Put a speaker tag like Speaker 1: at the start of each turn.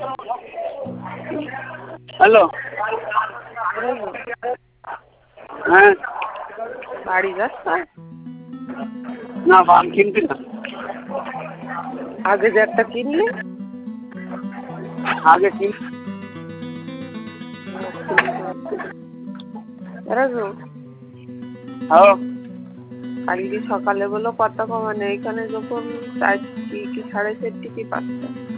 Speaker 1: Hello, হ্যাঁ
Speaker 2: বাড়ি যাচ্ছ?
Speaker 1: না, বাম কিনবি না।
Speaker 2: আগে যে একটা কিনলি?
Speaker 1: আগে কিন।
Speaker 2: কালকে সকালে বলো কত কমানে, এইখানে যখন 4 কি 4.5 কি 5